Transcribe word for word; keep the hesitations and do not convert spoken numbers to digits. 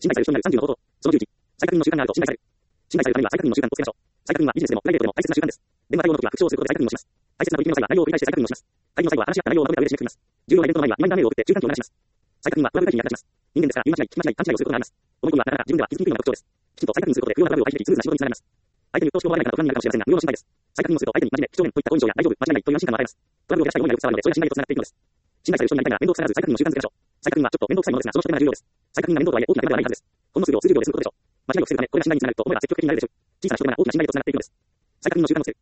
信頼される人になるさんじゅうの方法。そのじゅういち、再確認の習慣があると信頼される。信頼されるためには再確認の習慣をつけましょう。再確認はビジネスでもプライベートでも大切な習慣です。電話対応の時は復唱をすることで再確認をします。大切な取引の際は内容を繰り返して再確認をします。会議の際は話し合った内容をまとめた上で締めくくります。重要なイベントの前にはリマインダーメールを送って注意喚起を流します。再確認はトラブル回避に役立ちます。人間ですから言い間違い、聞き間違い、勘違いをすることがあります。思い込みはなかなか自分では気づきにくいのが特徴です。きちんと再確認することで不要なトラブルを回避でき、スムーズな仕事につながります。相手に鬱陶しく思われないかと不安になるかもしれませんが、無用の心配です。再確認をすると相手に真面目、几帳面といった好印象や大丈夫、間違いないという安心感が与えます。トラブルを減らしたい思いがよく伝わるので、それが信頼へとつながっていくのです。信頼される人になりたいなら面倒くさがらず再確認の習慣づけましょう。再確認はちょっと面倒くさいものですが、その一手間が重要です。再確認が面倒とはいえ大きな手間ではないはずです。ほんの数秒、数十秒ですることでしょう。間違いを防ぐため、これが信頼につながると思えば積極的になれるでしょう。小さな一手間が大きな信頼へとつながっていくのです。再確認の習慣をつける。